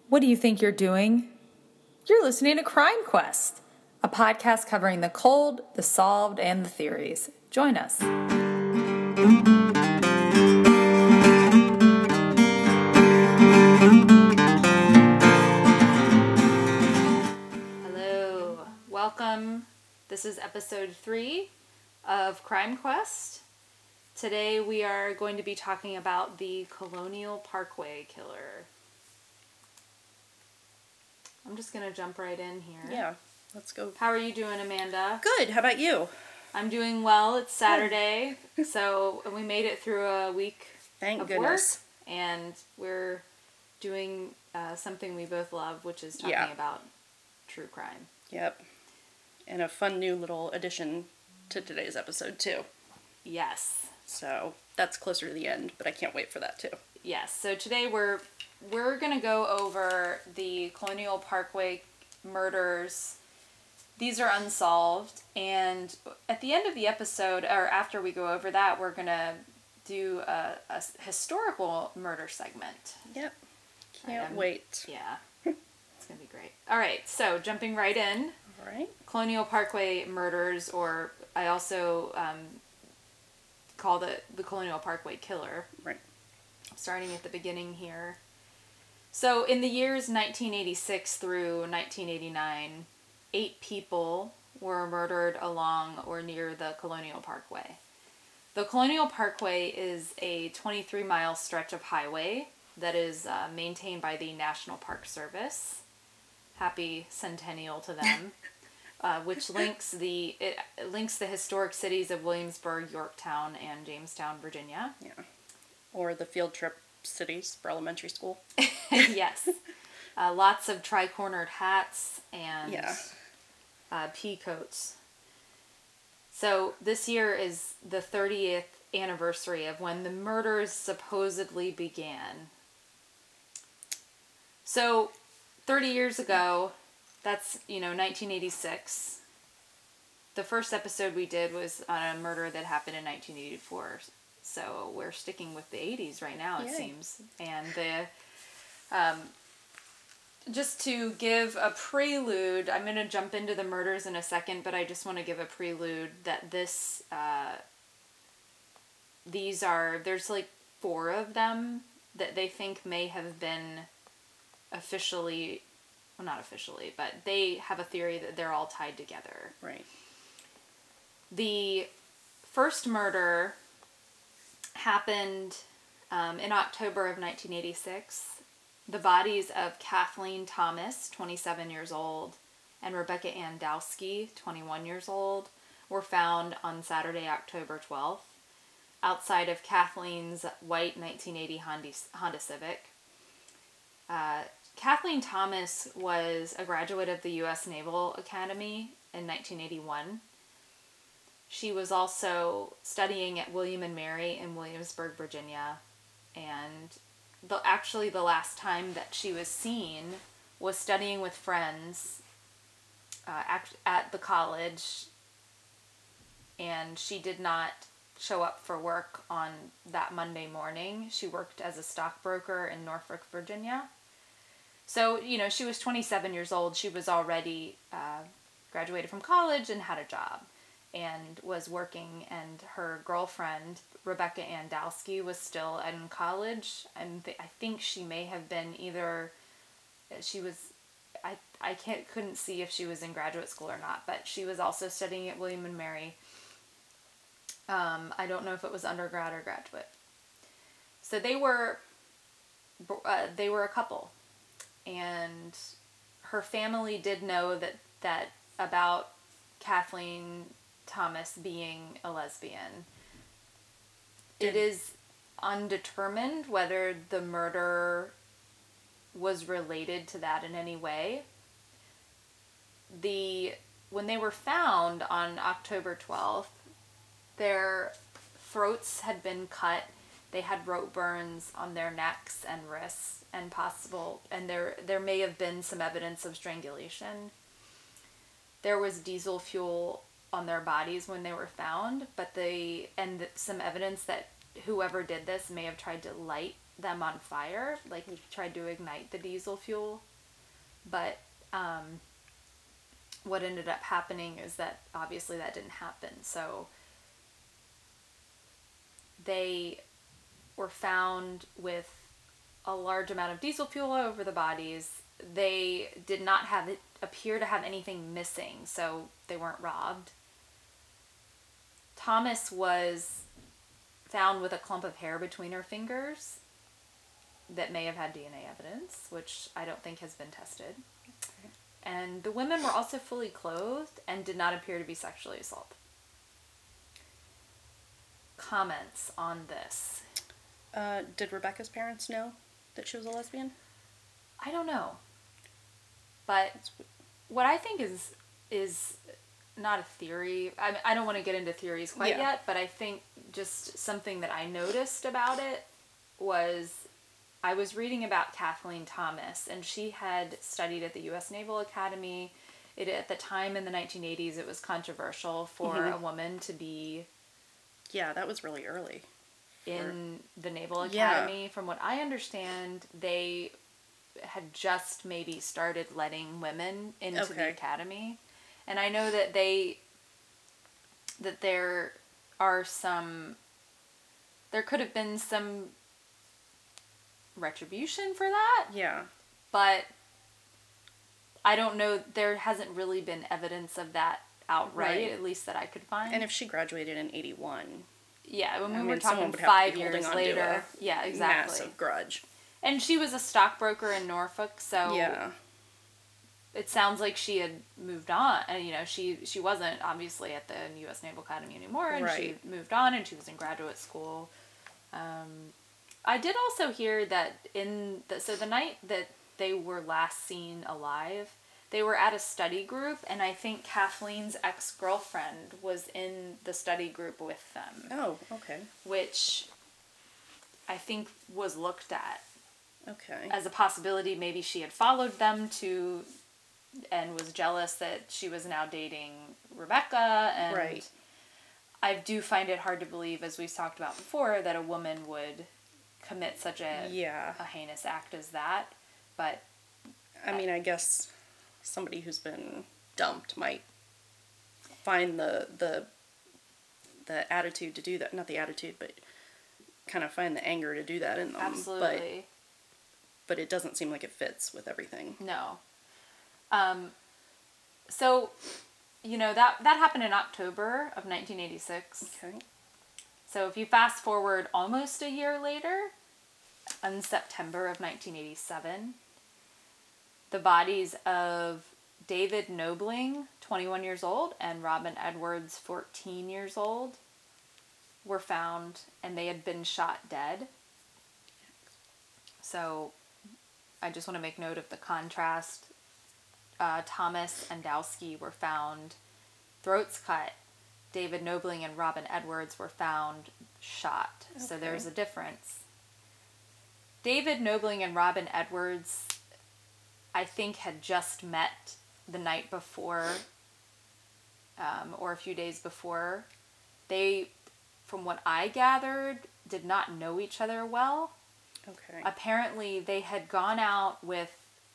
What do you think you're doing? You're listening to Crime Quest, a podcast covering the cold, the solved, and the theories. Join us. Hello, welcome. This is episode 3 of Crime Quest. Today we are going to be talking about the Colonial Parkway killer. I'm just going to jump right in here. Yeah, let's go. How are you doing, Amanda? Good. How about you? I'm doing well. It's Saturday, so we made it through a week Thank of goodness. work, and we're doing something we both love, which is talking about true crime. Yep. And a fun new little addition to today's episode, too. Yes. So that's closer to the end, but I can't wait for that, too. Yes. So today we're going to go over the Colonial Parkway murders. These are unsolved, and at the end of the episode, or after we go over that, we're going to do a historical murder segment. Yep. Can't wait. Yeah. It's going to be great. All right, so jumping right in. All right. Colonial Parkway murders, or I also call it the Colonial Parkway killer. Right. Starting at the beginning here. So in the years 1986 through 1989, 8 people were murdered along or near the Colonial Parkway. The Colonial Parkway is a 23-mile stretch of highway that is maintained by the National Park Service. Happy centennial to them. Which links the historic cities of Williamsburg, Yorktown, and Jamestown, Virginia. Yeah. Or the field trip cities for elementary school. Yes. Lots of tri-cornered hats and pea coats. So this year is the 30th anniversary of when the murders supposedly began. So 30 years ago, that's, 1986. The first episode we did was on a murder that happened in 1984. So we're sticking with the 80s right now, it seems. And just to give a prelude, I'm going to jump into the murders in a second, but I just want to give a prelude that there's like 4 of them that they think may have been officially, well, not officially, but they have a theory that they're all tied together. Right. The first murder happened in October of 1986. The bodies of Kathleen Thomas, 27 years old, and Rebecca Ann Dowski, 21 years old, were found on Saturday, October 12th, outside of Kathleen's white 1980 Honda Civic. Kathleen Thomas was a graduate of the U.S. Naval Academy in 1981. She was also studying at William and Mary in Williamsburg, Virginia, and the last time that she was seen was studying with friends at the college, and she did not show up for work on that Monday morning. She worked as a stockbroker in Norfolk, Virginia. So, she was 27 years old. She was already graduated from college and had a job and was working, and her girlfriend, Rebecca Ann Dowski, was still in college, and I think she may have been couldn't see if she was in graduate school or not, but she was also studying at William and Mary. I don't know if it was undergrad or graduate. So they were a couple, and her family did know that about Kathleen Thomas being a lesbian. It is undetermined whether the murder was related to that in any way. When they were found on October 12th, their throats had been cut. They had rope burns on their necks and wrists, and there may have been some evidence of strangulation. There was diesel fuel on their bodies when they were found, but some evidence that whoever did this may have tried to light them on fire. Like, he tried to ignite the diesel fuel. But what ended up happening is that obviously that didn't happen. So they were found with a large amount of diesel fuel over the bodies. They did not appear to have anything missing, so they weren't robbed. Thomas was found with a clump of hair between her fingers that may have had DNA evidence, which I don't think has been tested. Okay. And the women were also fully clothed and did not appear to be sexually assaulted. Comments on this? Did Rebecca's parents know that she was a lesbian? I don't know. But what I think is not a theory. I don't want to get into theories quite yet, but I think just something that I noticed about it was I was reading about Kathleen Thomas, and she had studied at the U.S. Naval Academy. At the time in the 1980s, it was controversial for a woman to be... Yeah, that was really early. In the Naval Academy. Yeah. From what I understand, they had just maybe started letting women into the academy. And I know that there could have been some retribution for that. Yeah. But I don't know, there hasn't really been evidence of that outright, at least that I could find. And if she graduated in 81... Yeah, when we were talking 5 years later. Yeah, exactly. Massive grudge. And she was a stockbroker in Norfolk, so... Yeah. It sounds like she had moved on. And, she wasn't, obviously, at the U.S. Naval Academy anymore, and she moved on, and she was in graduate school. I did also hear that the night that they were last seen alive, they were at a study group, and I think Kathleen's ex-girlfriend was in the study group with them. Oh, okay. Which I think was looked at. Okay. As a possibility. Maybe she had followed them and was jealous that she was now dating Rebecca, and I do find it hard to believe, as we've talked about before, that a woman would commit such a heinous act as that. But I mean, I guess somebody who's been dumped might find the attitude to do that. Not the attitude, but kind of find the anger to do that in them. Absolutely. But it doesn't seem like it fits with everything. No. So, that happened in October of 1986. Okay. So if you fast forward almost a year later, in September of 1987, the bodies of David Nobling, 21 years old, and Robin Edwards, 14 years old, were found, and they had been shot dead. So I just want to make note of the contrast. Thomas and Dowski were found throats cut. David Nobling and Robin Edwards were found shot. Okay. So there's a difference. David Nobling and Robin Edwards, I think, had just met the night before, or a few days before. They, from what I gathered, did not know each other well. Okay. Apparently, they had gone out with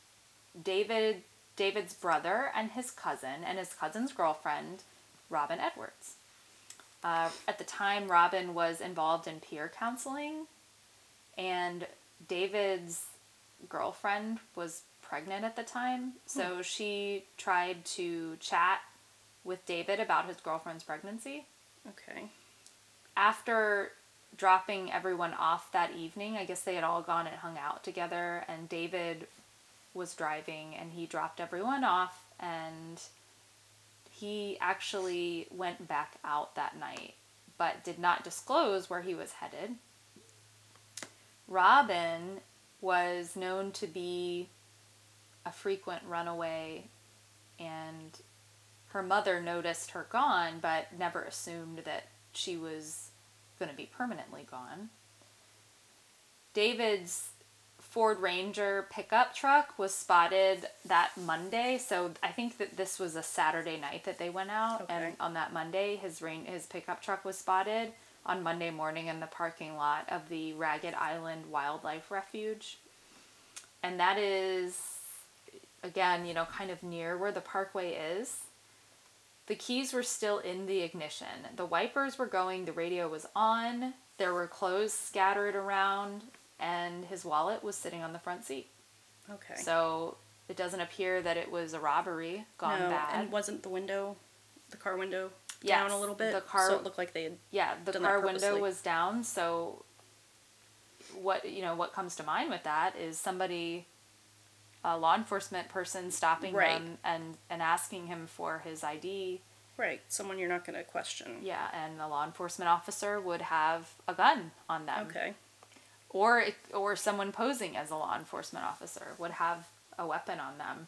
David's brother and his cousin's girlfriend, Robin Edwards. At the time, Robin was involved in peer counseling, and David's girlfriend was pregnant at the time, so she tried to chat with David about his girlfriend's pregnancy. Okay. After dropping everyone off that evening, I guess they had all gone and hung out together, and David was driving, and he dropped everyone off, and he actually went back out that night, but did not disclose where he was headed. Robin was known to be a frequent runaway, and her mother noticed her gone, but never assumed that she was going to be permanently gone. David's Ford Ranger pickup truck was spotted that Monday, so I think that this was a Saturday night that they went out, and on that Monday his pickup truck was spotted on Monday morning in the parking lot of the Ragged Island Wildlife Refuge. And that is, again, kind of near where the parkway is. The keys were still in the ignition. The wipers were going, the radio was on, there were clothes scattered around, and his wallet was sitting on the front seat. Okay. So it doesn't appear that it was a robbery gone bad. And wasn't the car window down a little bit? The car, so it looked like they had the car window was down, so what comes to mind with that is somebody, a law enforcement person stopping them and asking him for his ID. Right, someone you're not going to question. Yeah, and a law enforcement officer would have a gun on them. Okay. Or someone posing as a law enforcement officer would have a weapon on them.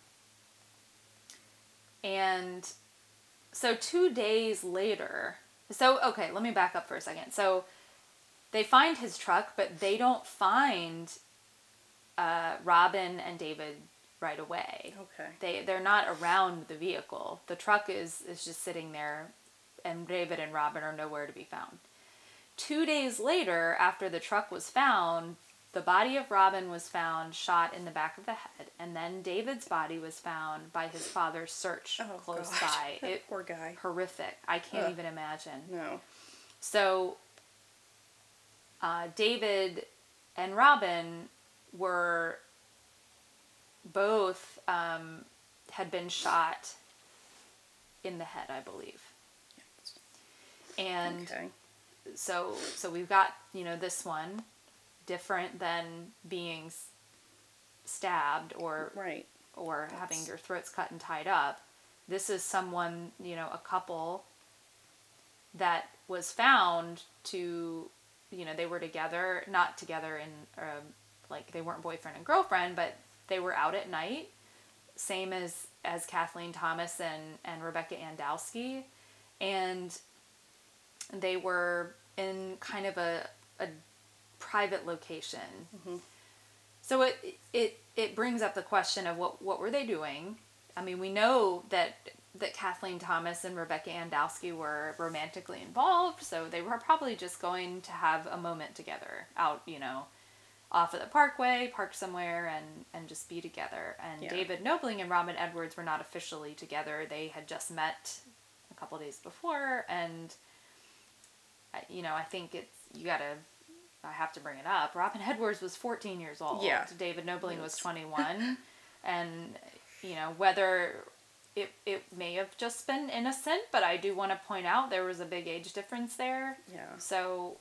And so 2 days later, okay, let me back up for a second. So they find his truck, but they don't find Robin and David right away. Okay. They're not around the vehicle. The truck is just sitting there, and David and Robin are nowhere to be found. 2 days later, after the truck was found, the body of Robin was found shot in the back of the head, and then David's body was found by his father's search close by. Poor guy. Horrific. I can't even imagine. No. So, David and Robin were both had been shot in the head, I believe. And so we've got, this one, different than being stabbed or having your throats cut and tied up. This is someone, a couple that was found to, they were together, not together in, like they weren't boyfriend and girlfriend, but they were out at night, same as Kathleen Thomas and Rebecca Andowski, and they were in kind of a private location. Mm-hmm. So it brings up the question of what were they doing? I mean, we know that Kathleen Thomas and Rebecca Andowski were romantically involved, so they were probably just going to have a moment together out, off of the parkway, park somewhere, and just be together. And David Nobling and Robin Edwards were not officially together. They had just met a couple days before, and I think I have to bring it up. Robin Edwards was 14 years old. Yeah. David Nobling was 21. And, whether it may have just been innocent, but I do want to point out there was a big age difference there. Yeah. So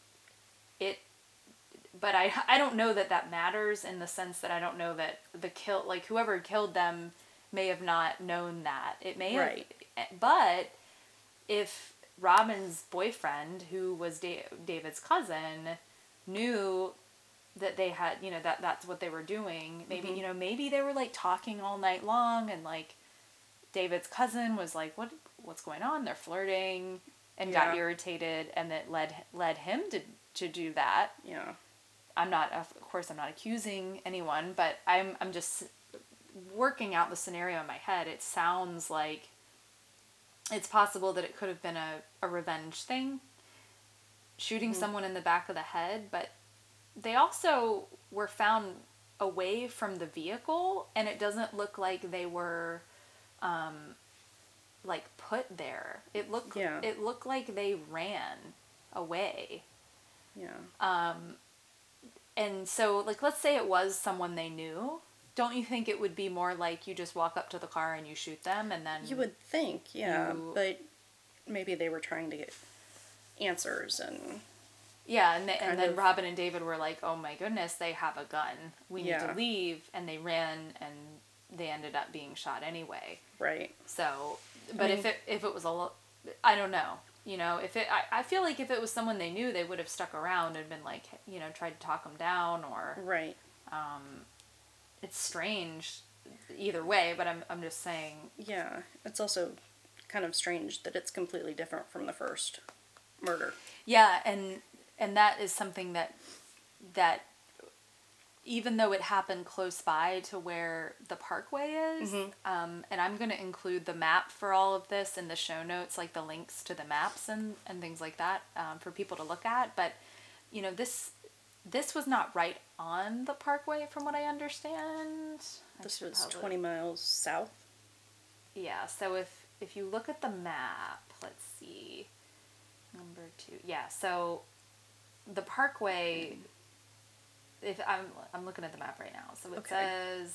but I don't know that matters, in the sense that I don't know that whoever killed them may have not known that. It may have, but if Robin's boyfriend, who was David's cousin, knew that they had, that's what they were doing. Maybe, mm-hmm. Maybe they were like talking all night long, and like David's cousin was like, what's going on? They're flirting, and got irritated, and that led him to do that. Yeah. Of course I'm not accusing anyone, but I'm just working out the scenario in my head. It sounds like it's possible that it could have been a revenge thing, shooting someone in the back of the head, but they also were found away from the vehicle, and it doesn't look like they were put there. It looked like they ran away. Yeah. And so, let's say it was someone they knew. Don't you think it would be more like you just walk up to the car and you shoot them, and then... You would think, yeah. But maybe they were trying to get answers and... Yeah, and then Robin and David were like, oh my goodness, they have a gun. We need to leave. And they ran, and they ended up being shot anyway. Right. So, but if it was I don't know. I feel like if it was someone they knew, they would have stuck around and been like, tried to talk them down, or... Right. It's strange either way, but I'm just saying... Yeah, it's also kind of strange that it's completely different from the first murder. Yeah, and that is something that even though it happened close by to where the parkway is, and I'm going to include the map for all of this in the show notes, like the links to the maps and things like that, for people to look at. But, you know, this was not right on the parkway from what I understand. This was 20 miles south. Yeah, so if you look at the map, let's see, number 2. Yeah, so the parkway, if I'm looking at the map right now, so it says,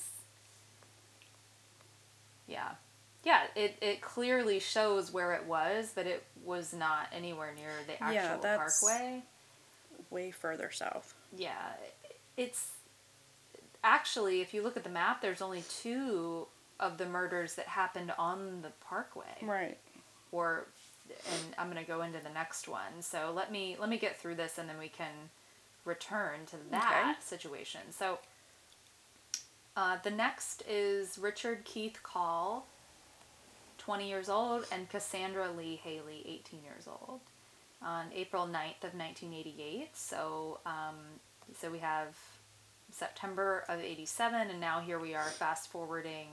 it clearly shows where it was, but it was not anywhere near the actual parkway. Way further south. Yeah, it's actually, if you look at the map, there's only 2 of the murders that happened on the parkway. Right. And I'm going to go into the next one. So let me get through this, and then we can return to that situation. So the next is Richard Keith Call, 20 years old, and Cassandra Lee Haley, 18 years old, on April 9th of 1988. So we have September of 87, and now here we are fast forwarding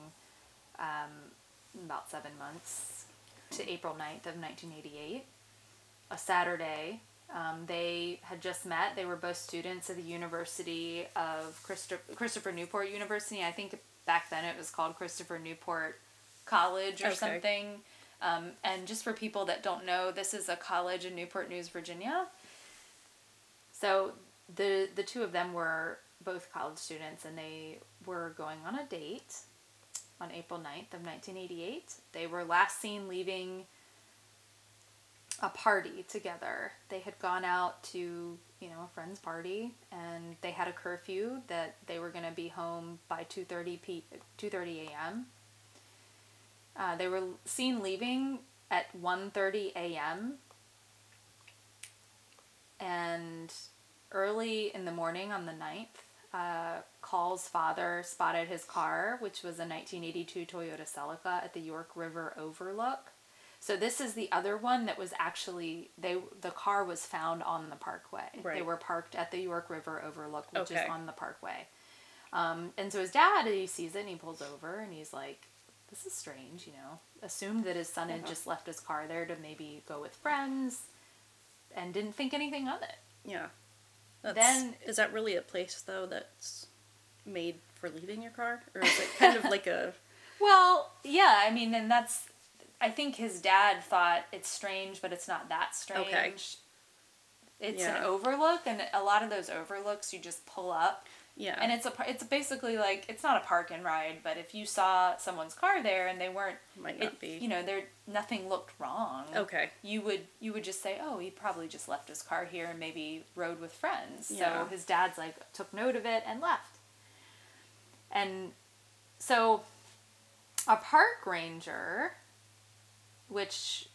about 7 months to April 9th of 1988, a Saturday. They had just met. They were both students at the University of Christopher Newport University. I think back then it was called Christopher Newport College or something. And just for people that don't know, this is a college in Newport News, Virginia. So the 2 of them were both college students, and they were going on a date on April 9th of 1988. They were last seen leaving a party together. They had gone out to, a friend's party, and they had a curfew that they were going to be home by 2:30 a.m. They were seen leaving at 1:30 a.m. And early in the morning on the 9th, Call's father spotted his car, which was a 1982 Toyota Celica, at the York River Overlook. So this is the other one that was actually, the car was found on the parkway. Right. They were parked at the York River Overlook, which is on the parkway. And so his dad, he sees it and he pulls over and he's like, this is strange, Assumed that his son had just left his car there to maybe go with friends and didn't think anything of it. Yeah. Is that really a place, though, that's made for leaving your car? Or is it kind of like a... Well, yeah, and I think his dad thought it's strange, but it's not that strange. Okay. It's an overlook, and a lot of those overlooks you just pull up. Yeah. And it's basically like, it's not a park and ride, but if you saw someone's car there and they weren't... Might not be. Nothing looked wrong. Okay. You would just say, oh, he probably just left his car here and maybe rode with friends. Yeah. So his dad's took note of it and left. And so a park ranger, which,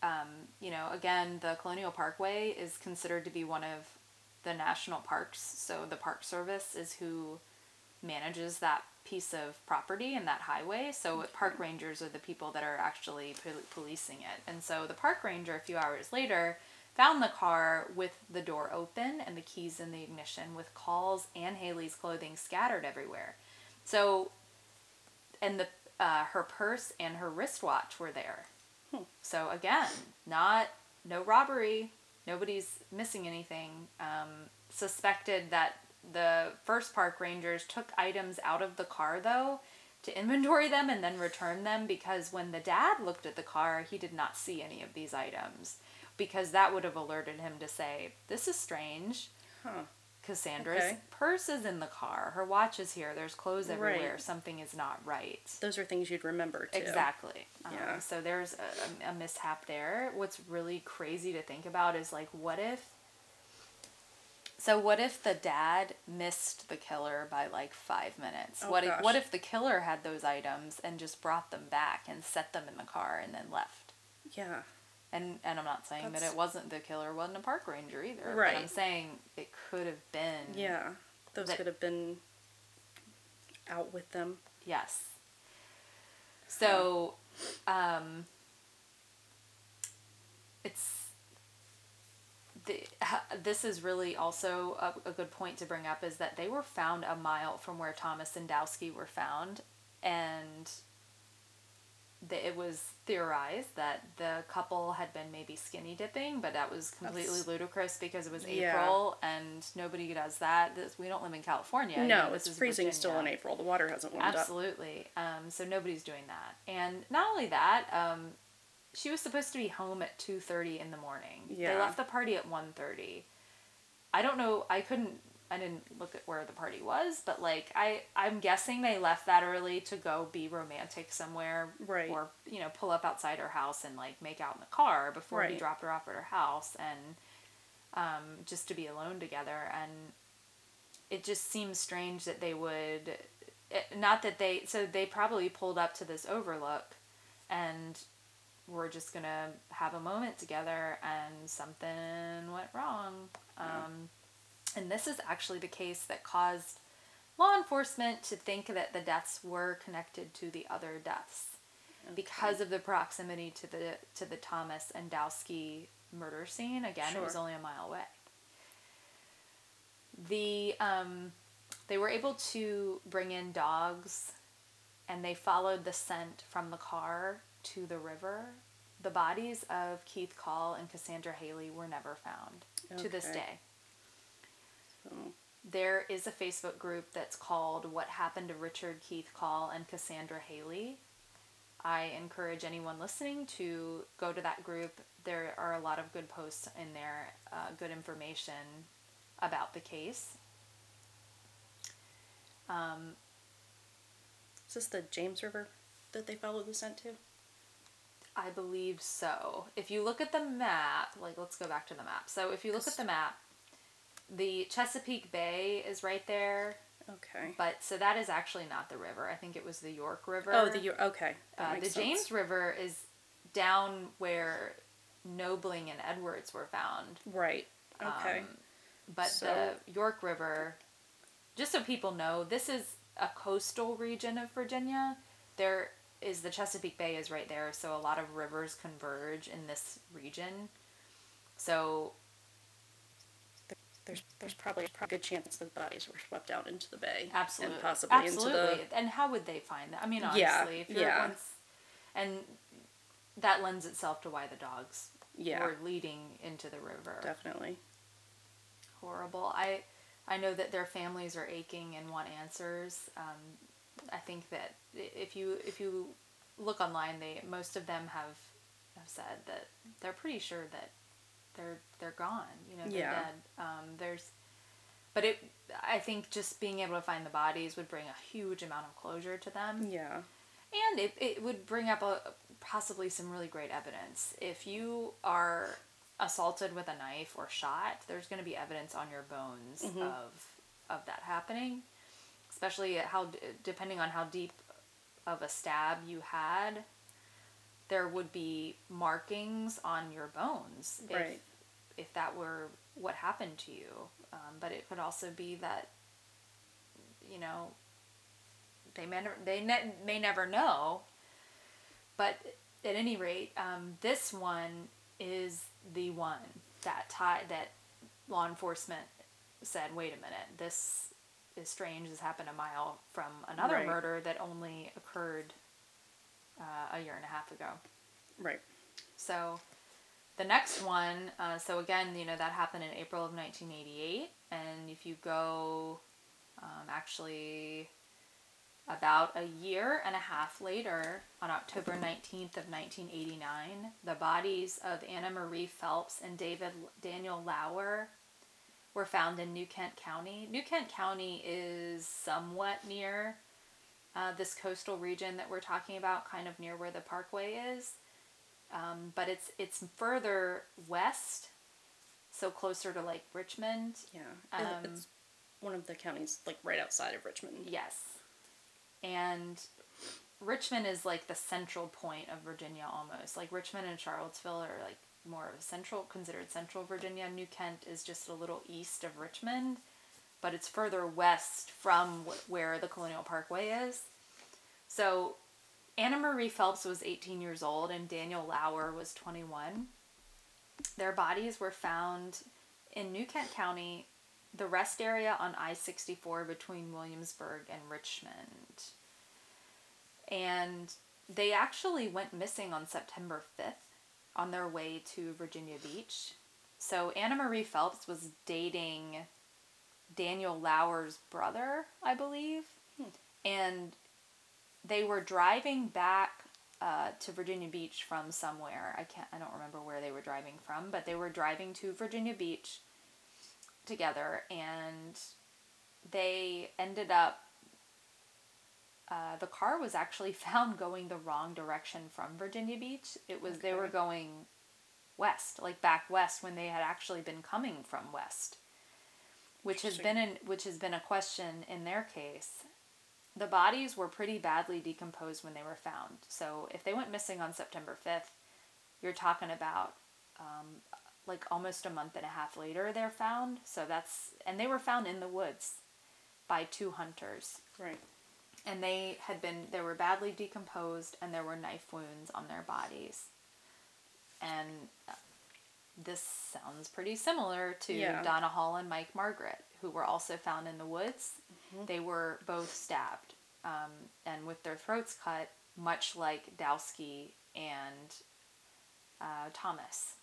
again, the Colonial Parkway is considered to be one of the national parks, so the Park Service is who manages that piece of property and that highway, so park rangers are the people that are actually policing it. And so the park ranger, a few hours later, found the car with the door open and the keys in the ignition, with Call's and Haley's clothing scattered everywhere. So, and her purse and her wristwatch were there. So again, no robbery. Nobody's missing anything. Suspected that the first park rangers took items out of the car, though, to inventory them and then return them, because when the dad looked at the car, he did not see any of these items, because that would have alerted him to say, this is strange. Huh. Cassandra's purse is in the car. Her watch is here. There's clothes everywhere. Right. Something is not right. Those are things you'd remember, too. Exactly. Yeah. So there's a mishap there. What's really crazy to think about is, what if the dad missed the killer by, 5 minutes? Oh, what if the killer had those items and just brought them back and set them in the car and then left? Yeah. And I'm not saying that the killer wasn't a park ranger either. Right. But I'm saying it could have been. Yeah. Those could have been out with them. Yes. So, this is really also a good point to bring up, is that they were found a mile from where Thomas and Dowski were found, and it was theorized that the couple had been maybe skinny dipping, but that was completely ludicrous because it was April and nobody does that. We don't live in California. No, it's freezing still in April. The water hasn't warmed up. Absolutely. So nobody's doing that. And not only that, she was supposed to be home at 2:30 in the morning. Yeah. They left the party at 1:30. I don't know. I didn't look at where the party was, but like I'm guessing they left that early to go be romantic somewhere, right? Or pull up outside her house and like make out in the car before he dropped her off at her house, and just to be alone together. And it just seems strange that they would, so they probably pulled up to this overlook, and were just gonna have a moment together, and something went wrong. And this is actually the case that caused law enforcement to think that the deaths were connected to the other deaths, because of the proximity to the Thomas and Dowski murder scene. Again, It was only a mile away. They were able to bring in dogs, and they followed the scent from the car to the river. The bodies of Keith Call and Cassandra Haley were never found to this day. There is a Facebook group that's called What Happened to Richard Keith Call and Cassandra Haley. I encourage anyone listening to go to that group. There are a lot of good posts in there, good information about the case. Is this the James River that they followed the scent to? I believe so. If you look at the map, let's go back to the map. So if you look at the map, the Chesapeake Bay is right there. Okay. But so that is actually not the river. I think it was the York River. Oh, okay. That makes sense. James River is down where Nobling and Edwards were found. Right. Okay. But the York River, just so people know, this is a coastal region of Virginia. There is the Chesapeake Bay is right there, so a lot of rivers converge in this region. So there's probably a good chance the bodies were swept out into the bay. Absolutely. And possibly into the... And how would they find that? I mean, honestly, if you're once... And that lends itself to why the dogs were leading into the river. Definitely. Horrible. I know that their families are aching and want answers. I think that if you look online, most of them have said that they're pretty sure that they're gone. They're dead. I think just being able to find the bodies would bring a huge amount of closure to them. Yeah. And it would bring up possibly some really great evidence. If you are assaulted with a knife or shot, there's going to be evidence on your bones of that happening, especially depending on how deep of a stab you had. There would be markings on your bones if that were what happened to you. But it could also be that, they may never know. But at any rate, this one is the one that law enforcement said, wait a minute, this is strange. This happened a mile from another murder that only occurred a year and a half ago. Right. So the next one, so again, that happened in April of 1988. And if you go actually about a year and a half later, on October 19th of 1989, the bodies of Anna Marie Phelps and Daniel Lauer were found in New Kent County. New Kent County is somewhat near this coastal region that we're talking about, kind of near where the Parkway is. But it's further west, so closer to Richmond. Yeah, it's one of the counties right outside of Richmond. Yes, and Richmond is the central point of Virginia almost. Richmond and Charlottesville are more of considered central Virginia. New Kent is just a little east of Richmond, but it's further west from where the Colonial Parkway is. So Anna Marie Phelps was 18 years old and Daniel Lauer was 21. Their bodies were found in New Kent County, the rest area on I-64 between Williamsburg and Richmond. And they actually went missing on September 5th on their way to Virginia Beach. So Anna Marie Phelps was dating Daniel Lauer's brother, I believe. And they were driving back to Virginia Beach from somewhere. I don't remember where they were driving from, but they were driving to Virginia Beach together, and they ended up, the car was actually found going the wrong direction from Virginia Beach. They were going west, like back west, when they had actually been coming from west, which has been a question in their case. The bodies were pretty badly decomposed when they were found. So if they went missing on September 5th, you're talking about like almost a month and a half later they're found. And they were found in the woods by two hunters. Right. And they were badly decomposed, and there were knife wounds on their bodies. And this sounds pretty similar to Donna Hall and Mike Margaret, who were also found in the woods. Mm-hmm. They were both stabbed, and with their throats cut, much like Dowski and Thomas.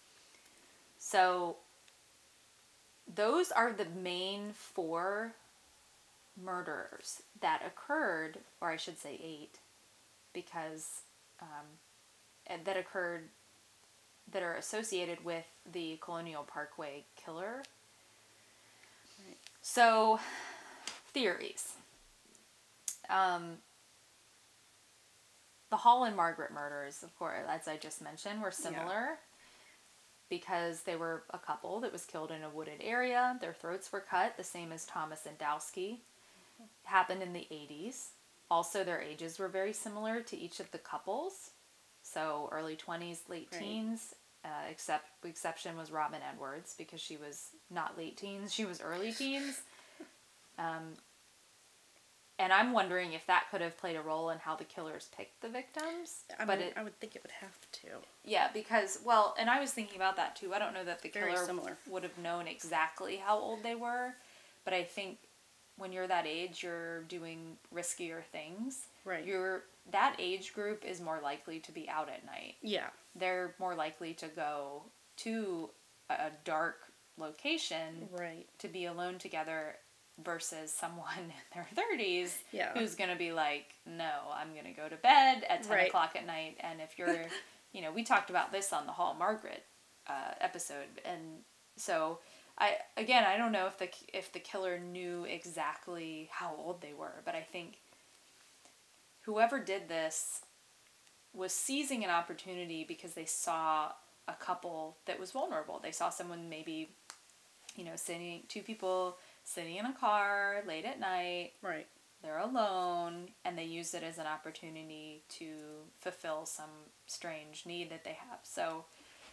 So those are the main 4 murders that occurred, or I should say 8, because that occurred, that are associated with the Colonial Parkway killer. Right. So, theories. The Hall and Margaret murders, of course, as I just mentioned, were similar because they were a couple that was killed in a wooded area. Their throats were cut, the same as Thomas and Dowski. Happened in the 80s. Also, their ages were very similar to each of the couples. So early 20s, late teens, exception was Robin Edwards, because she was not late teens, she was early teens. And I'm wondering if that could have played a role in how the killers picked the victims. I would think it would have to. Yeah, because, well, and I was thinking about that too. I don't know that the killer would have known exactly how old they were, but I think when you're that age, you're doing riskier things. Right. That age group is more likely to be out at night. Yeah. They're more likely to go to a dark location to be alone together versus someone in their 30s who's going to be like, no, I'm going to go to bed at 10 o'clock at night. And if you're, we talked about this on the Hall Margaret episode. And so I don't know if the killer knew exactly how old they were, but I think whoever did this was seizing an opportunity because they saw a couple that was vulnerable. They saw someone maybe, two people sitting in a car late at night. Right. They're alone, and they use it as an opportunity to fulfill some strange need that they have. So,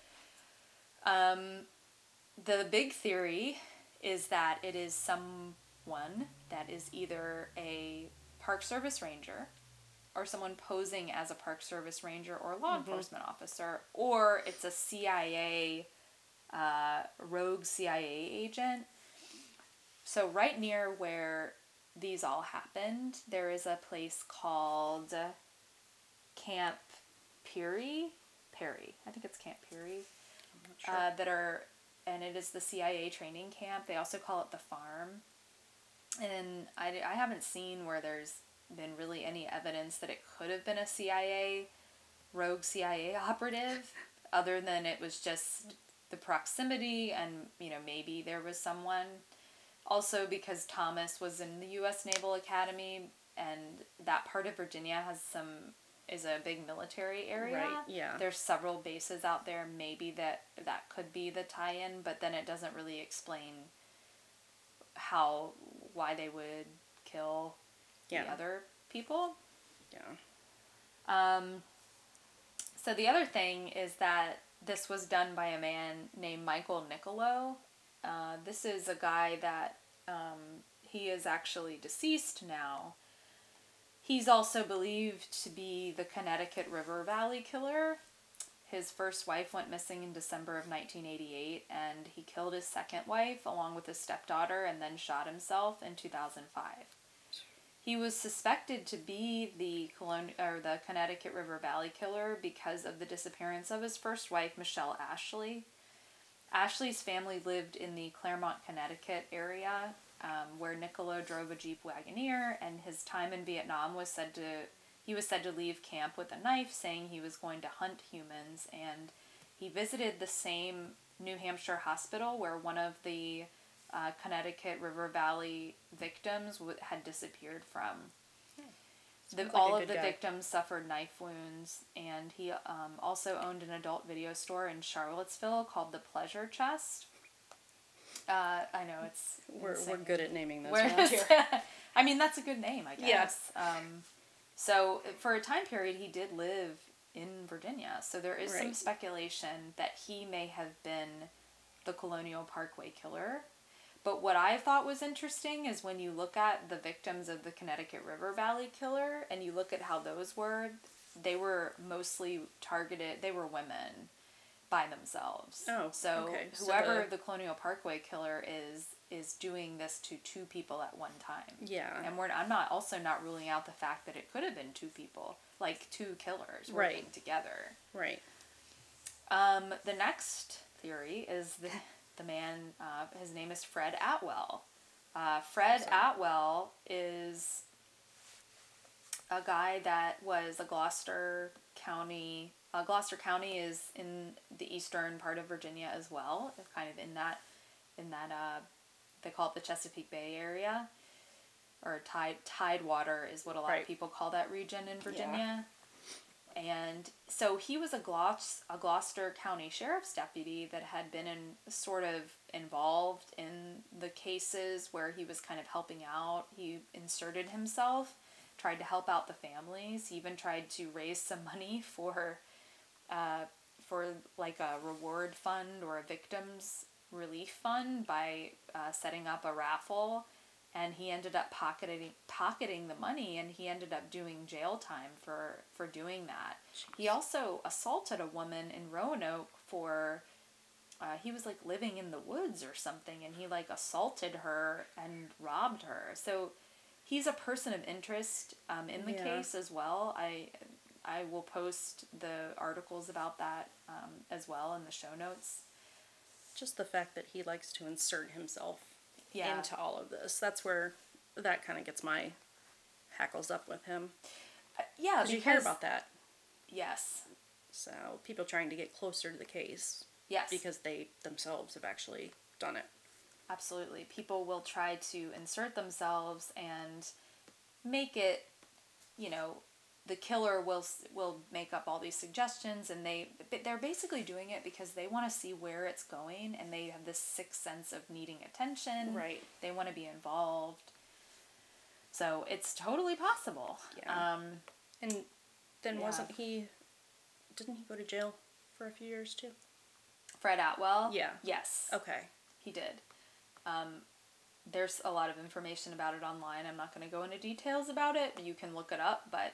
the big theory is that it is someone that is either a Park Service ranger or someone posing as a Park Service ranger or law enforcement officer, or it's a CIA, rogue CIA agent. So right near where these all happened, there is a place called Camp Peary. I think it's Camp Peary. I'm not sure. And it is the CIA training camp. They also call it the farm. And I haven't seen where there's been really any evidence that it could have been a rogue CIA operative, other than it was just the proximity and, maybe there was someone. Also because Thomas was in the U.S. Naval Academy, and that part of Virginia is a big military area. Right, yeah. There's several bases out there. Maybe that could be the tie-in, but then it doesn't really explain why they would kill the other people. Yeah. So the other thing is that this was done by a man named Michael Nicolo. This is a guy that he is actually deceased now. He's also believed to be the Connecticut River Valley killer. His first wife went missing in December of 1988, and he killed his second wife along with his stepdaughter and then shot himself in 2005. He was suspected to be the Connecticut River Valley Killer because of the disappearance of his first wife, Michelle Ashley. Ashley's family lived in the Claremont, Connecticut area, where Niccolo drove a Jeep Wagoneer, and his time in Vietnam was said to leave camp with a knife, saying he was going to hunt humans, and he visited the same New Hampshire hospital where one of the Connecticut River Valley victims had disappeared from. All of the victims suffered knife wounds, and he also owned an adult video store in Charlottesville called The Pleasure Chest. I know we're good at naming those around here. I mean, that's a good name, I guess. Yeah. So for a time period, he did live in Virginia. So there is some speculation that he may have been the Colonial Parkway Killer. But what I thought was interesting is when you look at the victims of the Connecticut River Valley Killer and you look at how those were, they were mostly targeted, they were women by themselves. Oh, so okay. Whoever the Colonial Parkway Killer is doing this to two people at one time. Yeah. And I'm not ruling out the fact that it could have been two people, like two killers working together. Right. The next theory is the man, his name is Fred Atwell. Fred Atwell is a guy that was a Gloucester County. Gloucester County is in the eastern part of Virginia as well. It's kind of in that they call it the Chesapeake Bay area, or Tidewater is what a lot of people call that region in Virginia. Yeah. And so he was a Gloucester County Sheriff's deputy that had been sort of involved in the cases where he was kind of helping out. He inserted himself, tried to help out the families. He even tried to raise some money for like a reward fund or a victims relief fund by setting up a raffle, and he ended up pocketing the money, and he ended up doing jail time for doing that. Jeez. He also assaulted a woman in Roanoke for he was like living in the woods or something, and he like assaulted her and robbed her. So he's a person of interest in the case as well. I will post the articles about that as well in the show notes. Just the fact that he likes to insert himself into all of this. That's where that kind of gets my hackles up with him. Because you hear about that. Yes. So people trying to get closer to the case. Yes. Because they themselves have actually done it. Absolutely. People will try to insert themselves and make it, the killer will make up all these suggestions, and they're basically doing it because they want to see where it's going, and they have this sixth sense of needing attention. Right. They want to be involved. So it's totally possible. Yeah. And then didn't he go to jail for a few years too? Fred Atwell? Yeah. Yes. Okay. He did. There's a lot of information about it online. I'm not going to go into details about it. You can look it up, but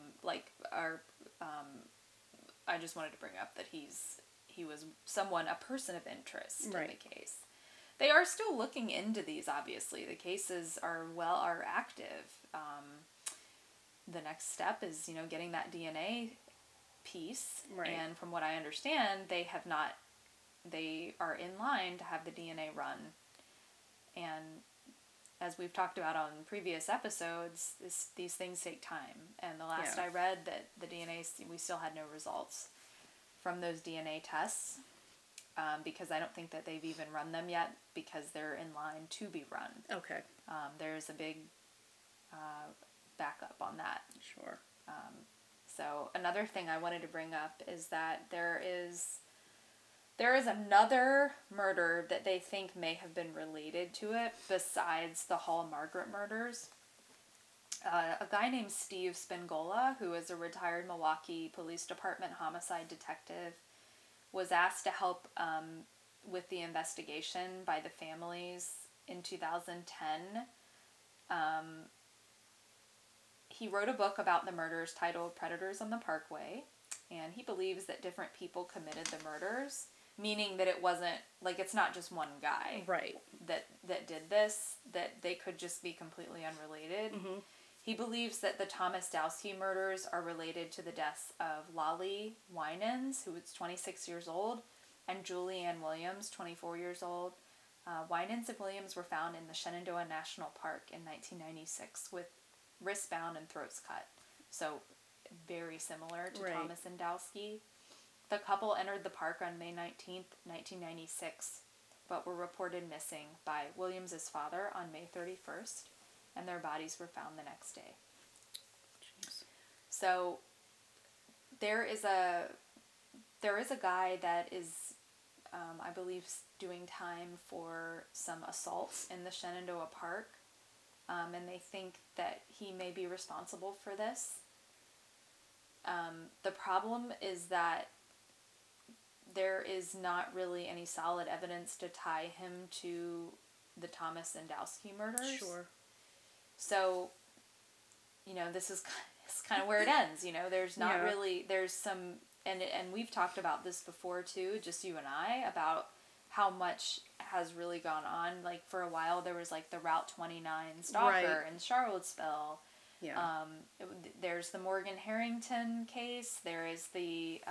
I just wanted to bring up that he was a person of interest in the case. They are still looking into these. Obviously, the cases are active. The next step is getting that DNA piece, and from what I understand, they are in line to have the DNA run. And as we've talked about on previous episodes, these things take time. And the last I read that the DNA, we still had no results from those DNA tests, because I don't think that they've even run them yet, because they're in line to be run. Okay. There's a big backup on that. Sure. So another thing I wanted to bring up is that there is another murder that they think may have been related to it besides the Hall Margaret murders. A guy named Steve Spingola, who is a retired Milwaukee Police Department homicide detective, was asked to help with the investigation by the families in 2010. He wrote a book about the murders titled Predators on the Parkway. and he believes that different people committed the murders, meaning that it wasn't, like, it's not just one guy Right. that did this, that they could just be completely unrelated. Mm-hmm. He believes that the Thomas Dowski murders are related to the deaths of Lolly Winans, who was 26 years old, and Julianne Williams, 24 years old. Winans and Williams were found in the Shenandoah National Park in 1996 with wrists bound and throats cut. So very similar to Right. Thomas and Dowski. The couple entered the park on May 19th, 1996, but were reported missing by Williams's father on May 31st, and their bodies were found the next day. Jeez. So there is a guy that is, I believe, doing time for some assaults in the Shenandoah Park, and they think that he may be responsible for this. The problem is that there is not really any solid evidence to tie him to the Thomas and Dowski murders. Sure. So, this is kind of where it ends. There's not really, there's some, and we've talked about this before too, just you and I, about how much has really gone on. Like, for a while there was like the Route 29 stalker in Charlottesville. Yeah. There's the Morgan Harrington case. There is the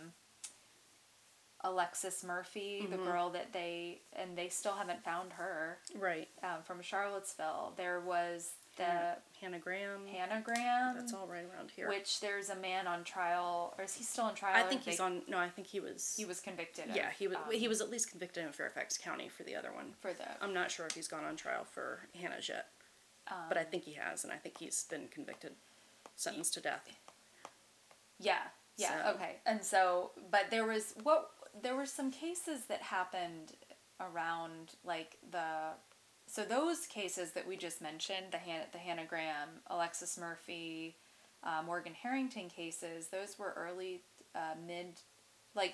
Alexis Murphy, the girl that they still haven't found her. Right. From Charlottesville. There was the Hannah Graham. That's all right around here. Which there's a man on trial, or is he still on trial? I think he's on. No, I think he was. He was convicted. Yeah, he was. He was at least convicted in Fairfax County for the other one. I'm not sure if he's gone on trial for Hannah's yet, but I think he has, and I think he's been convicted, sentenced to death. Yeah. So. Okay. And so, but there were some cases that happened around, like, so those cases that we just mentioned, the Hannah Graham, Alexis Murphy, Morgan Harrington cases, those were early, mid, like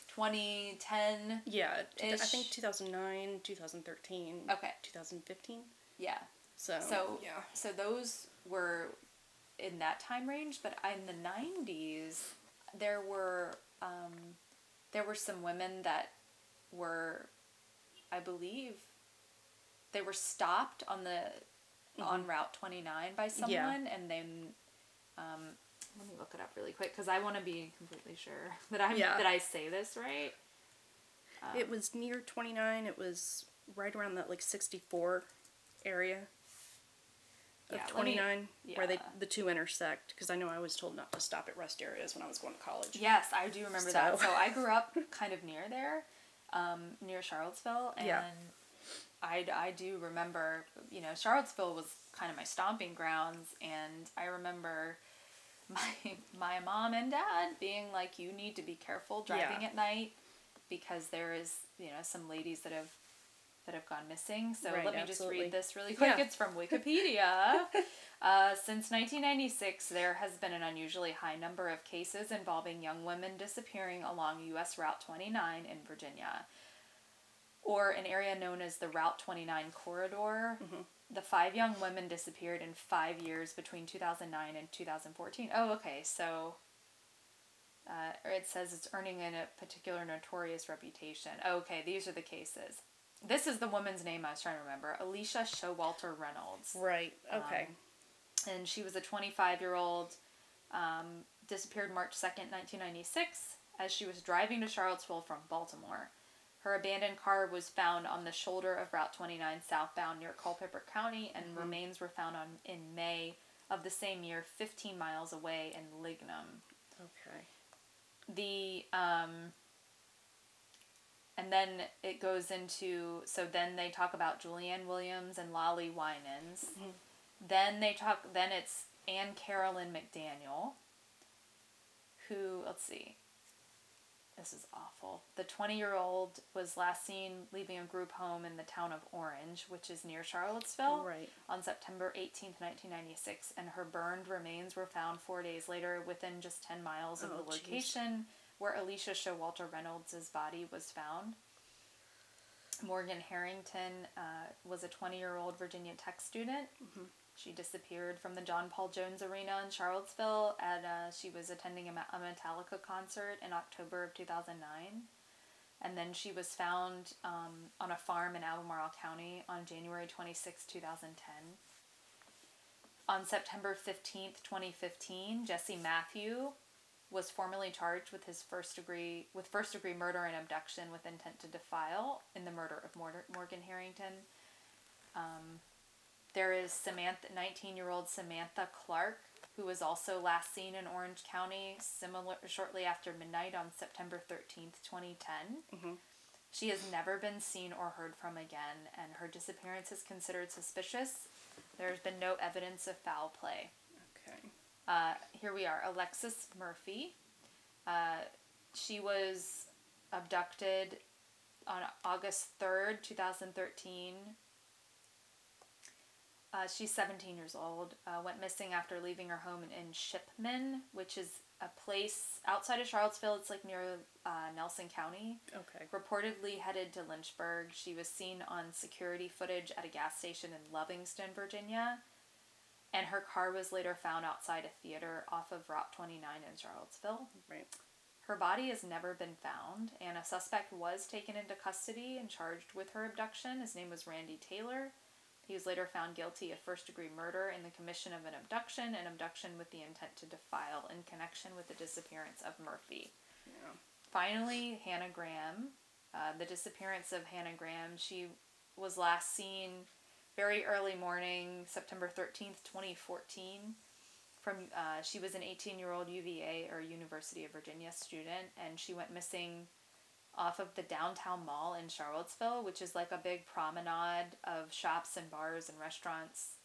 2010. Yeah, I think 2009, 2013. Okay. 2015. Yeah. So yeah. So those were in that time range, but in the 90s, there were some women that were, I believe, they were stopped on on Route 29 by someone, and then let me look it up really quick because I want to be completely sure that I say this right. It was near 29. It was right around that, like, 64 area of 29 where the two intersect, because I know I was told not to stop at rest areas when I was going to college. Yes, I do remember that. So I grew up kind of near there, near Charlottesville, and I do remember, Charlottesville was kind of my stomping grounds, and I remember my mom and dad being like, you need to be careful driving at night, because there is, some ladies that have gone missing. So let me just read this really quick. It's from Wikipedia. Since 1996, there has been an unusually high number of cases involving young women disappearing along U.S. Route 29 in Virginia, or an area known as the Route 29 Corridor. Mm-hmm. The 5 young women disappeared in 5 years between 2009 and 2014. Oh, okay. So it says it's earning a particular notorious reputation. Okay, these are the cases. This is the woman's name I was trying to remember. Alicia Showalter Reynolds. Right. Okay. And she was a 25-year-old, disappeared March 2nd, 1996, as she was driving to Charlottesville from Baltimore. Her abandoned car was found on the shoulder of Route 29 southbound near Culpeper County, and remains were found in May of the same year, 15 miles away in Lignum. Okay. And then it goes into, so then they talk about Julianne Williams and Lolly Winans. Mm-hmm. Then it's Anne Carolyn McDaniel, who, let's see, this is awful. The 20-year-old was last seen leaving a group home in the town of Orange, which is near Charlottesville, on September 18th, 1996, and her burned remains were found 4 days later within just 10 miles of the location where Alicia Showalter Reynolds' body was found. Morgan Harrington was a 20-year-old Virginia Tech student She disappeared from the John Paul Jones Arena in Charlottesville. She was attending a Metallica concert in October of 2009. And then she was found on a farm in Albemarle County on January 26, 2010. On September 15th, 2015, Jesse Matthew was formally charged with first degree murder and abduction with intent to defile in the murder of Morgan Harrington. There is 19-year-old Samantha Clark, who was also last seen in Orange County shortly after midnight on September 13th, 2010. Mm-hmm. She has never been seen or heard from again, and her disappearance is considered suspicious. There's been no evidence of foul play. Okay. Here we are, Alexis Murphy. She was abducted on August 3rd, 2013. She's 17 years old. Went missing after leaving her home in Shipman, which is a place outside of Charlottesville. It's like near Nelson County. Okay. Reportedly headed to Lynchburg. She was seen on security footage at a gas station in Lovingston, Virginia. And her car was later found outside a theater off of Route 29 in Charlottesville. Right. Her body has never been found, and a suspect was taken into custody and charged with her abduction. His name was Randy Taylor. He was later found guilty of first-degree murder in the commission of an abduction and abduction with the intent to defile in connection with the disappearance of Murphy. Yeah. Finally, Hannah Graham. The disappearance of Hannah Graham. She was last seen very early morning, September 13th, 2014. She was an 18-year-old UVA, or University of Virginia student, and she went missing off of the downtown mall in Charlottesville, which is like a big promenade of shops and bars and restaurants.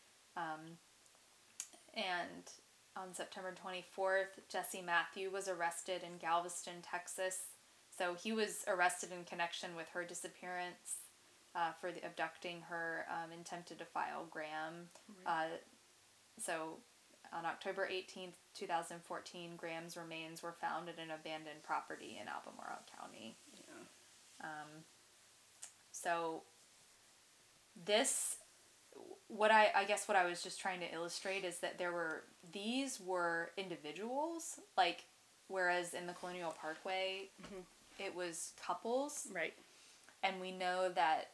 And on September 24th, Jesse Matthew was arrested in Galveston, Texas. So he was arrested in connection with her disappearance for abducting her intent to defile Graham. Right. So on October 18th, 2014, Graham's remains were found at an abandoned property in Albemarle County. Yeah. So this, what I was just trying to illustrate is that these were individuals, like, whereas in the Colonial Parkway, Mm-hmm. it was couples. Right. And we know that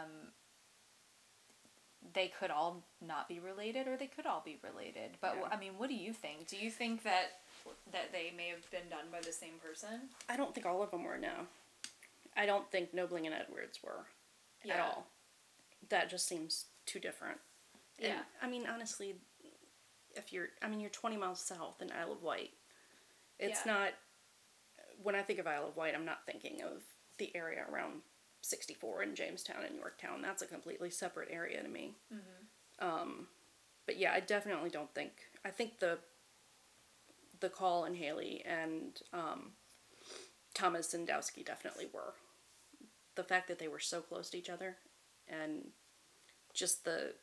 they could all not be related, or they could all be related. But, Yeah. I mean, what do you think? Do you think that they may have been done by the same person? I don't think all of them were, no. I don't think Nobling and Edwards were at all. That just seems too different. And, Yeah. I mean, honestly, you're 20 miles south in Isle of Wight. It's not, when I think of Isle of Wight, I'm not thinking of the area around 64 in Jamestown and Yorktown. That's a completely separate area to me. Mm-hmm. But yeah, I definitely don't think, I think the Call and Haley and Thomas Zendowski definitely were. The fact that they were so close to each other, and just the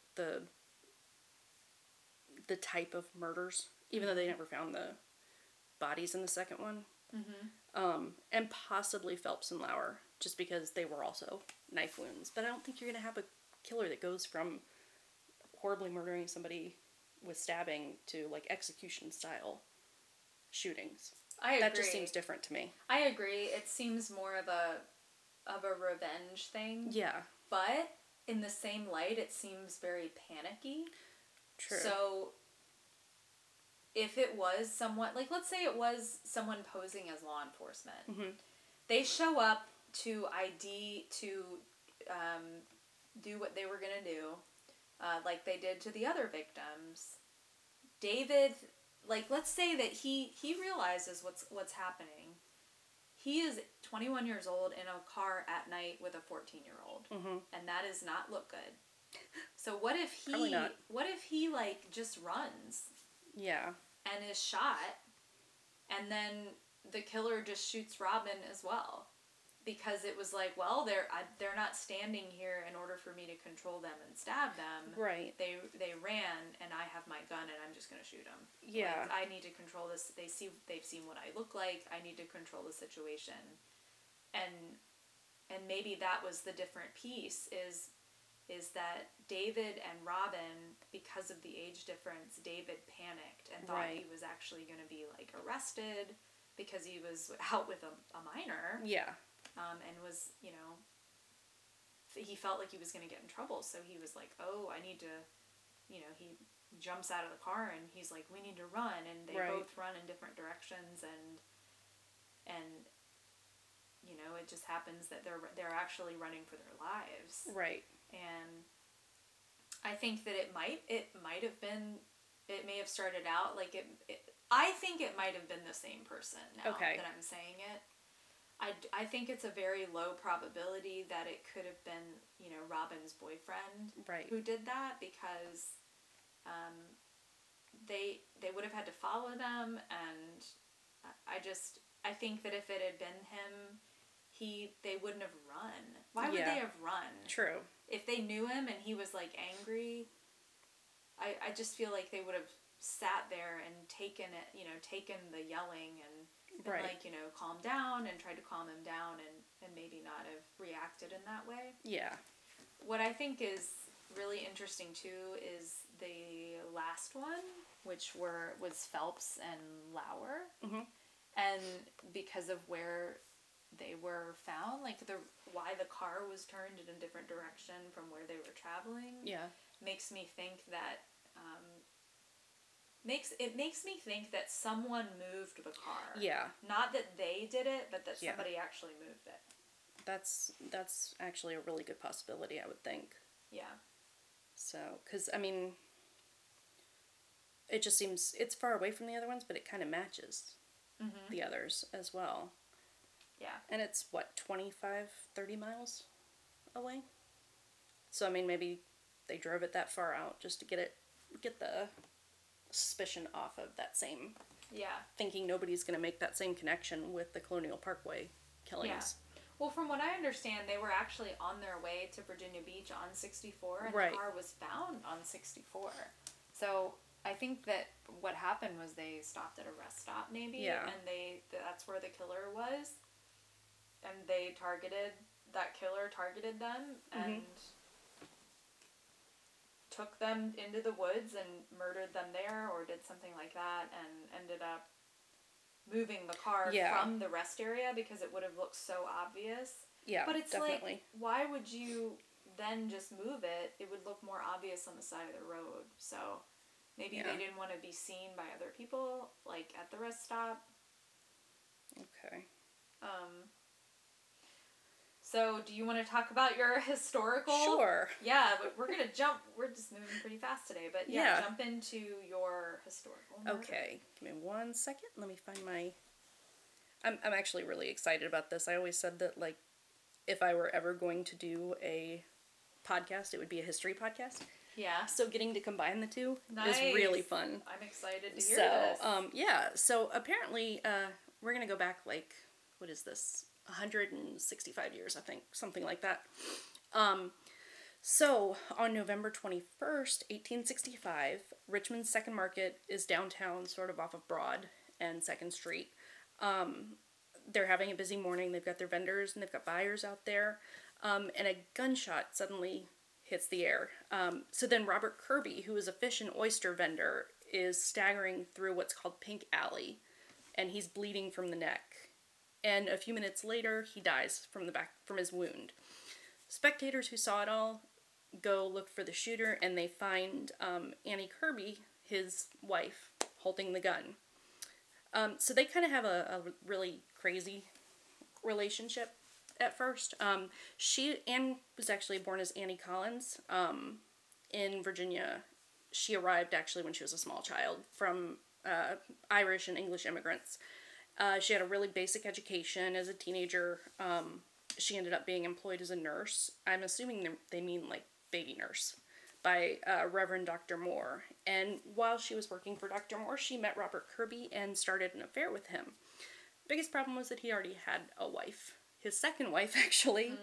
type of murders, even though they never found the bodies in the second one. Mm-hmm. And possibly Phelps and Lauer, just because they were also knife wounds. But I don't think you're going to have a killer that goes from horribly murdering somebody with stabbing to, like, execution style shootings. I agree. That just seems different to me. I agree. It seems more of a revenge thing. Yeah. But in the same light, it seems very panicky. True. So if it was someone, like, let's say it was someone posing as law enforcement. Mm-hmm. They show up to do what they were going to do, like they did to the other victims. David, like, let's say that he realizes what's happening. He is 21 years old in a car at night with a 14-year-old. Mm-hmm. And that does not look good. So what if he like just runs Yeah. and is shot, and then the killer just shoots Robin as well? Because it was like, well, they're not standing here in order for me to control them and stab them. Right. They ran, and I have my gun, and I'm just gonna shoot them. Yeah. Like, I need to control this. They've seen what I look like. I need to control the situation, and maybe that was the different piece. Is is that David and Robin, because of the age difference, David panicked and thought he was actually going to be like arrested because he was out with a minor. Yeah. And was, you know, he felt like he was going to get in trouble. So he was like, oh, I need to, you know, he jumps out of the car and he's like, we need to run. And they both run in different directions. And, you know, it just happens that they're actually running for their lives. Right. And I think that it might have been, it may have started out like I think it might have been the same person now that I'm saying it. I think it's a very low probability that it could have been, you know, Robin's boyfriend who did that, because they would have had to follow them, and I think that if it had been him, they wouldn't have run. Why would they have run? True. If they knew him and he was like angry, I just feel like they would have sat there and taken the yelling and been like, you know, calm down, and tried to calm him down, and maybe not have reacted in that way. Yeah. What I think is really interesting too is the last one, which was Phelps and Lauer. Mm-hmm. And because of where they were found, like why the car was turned in a different direction from where they were traveling, makes me think that makes me think that someone moved the car. Yeah. Not that they did it, but that somebody actually moved it. That's actually a really good possibility, I would think. Yeah. So, because, I mean, it just seems, it's far away from the other ones, but it kind of matches the others as well. Yeah. And it's, 30 miles away? So, I mean, maybe they drove it that far out just to get the suspicion off of that same... Yeah. Thinking nobody's going to make that same connection with the Colonial Parkway killings. Yeah. Well, from what I understand, they were actually on their way to Virginia Beach on 64, and the car was found on 64. So I think that what happened was they stopped at a rest stop, maybe, and that's where the killer was, and that killer targeted them, and took them into the woods and murdered them there, or did something like that, and ended up moving the car from the rest area because it would have looked so obvious. Yeah, but it's definitely. Like, why would you then just move it? It would look more obvious on the side of the road. So maybe they didn't want to be seen by other people, like at the rest stop. Okay. So do you want to talk about your historical? Sure. Yeah, but we're going to jump. We're just moving pretty fast today. But jump into your historical murder. Okay. Give me 1 second. Let me find my... I'm actually really excited about this. I always said that, like, if I were ever going to do a podcast, it would be a history podcast. Yeah. So getting to combine the two is really fun. I'm excited to hear this. So apparently, we're going to go back, like, what is this? 165 years, I think, something like that. So on November 21st, 1865, Richmond's Second Market is downtown, sort of off of Broad and 2nd Street. They're having a busy morning. They've got their vendors and they've got buyers out there. And a gunshot suddenly hits the air. So then Robert Kirby, who is a fish and oyster vendor, is staggering through what's called Pink Alley, and he's bleeding from the neck. And a few minutes later, he dies from his wound. Spectators who saw it all go look for the shooter, and they find Annie Kirby, his wife, holding the gun. So they kind of have a really crazy relationship at first. Anne was actually born as Annie Collins in Virginia. She arrived actually when she was a small child from Irish and English immigrants. She had a really basic education as a teenager. She ended up being employed as a nurse. I'm assuming they mean like baby nurse by Reverend Dr. Moore. And while she was working for Dr. Moore, she met Robert Kirby and started an affair with him. Biggest problem was that he already had a wife. His second wife, actually.